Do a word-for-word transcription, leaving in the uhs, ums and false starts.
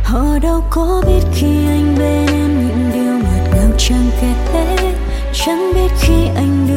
Họ đâu có biết khi anh bên em những điều ngọt ngào chẳng kể, chẳng biết khi anh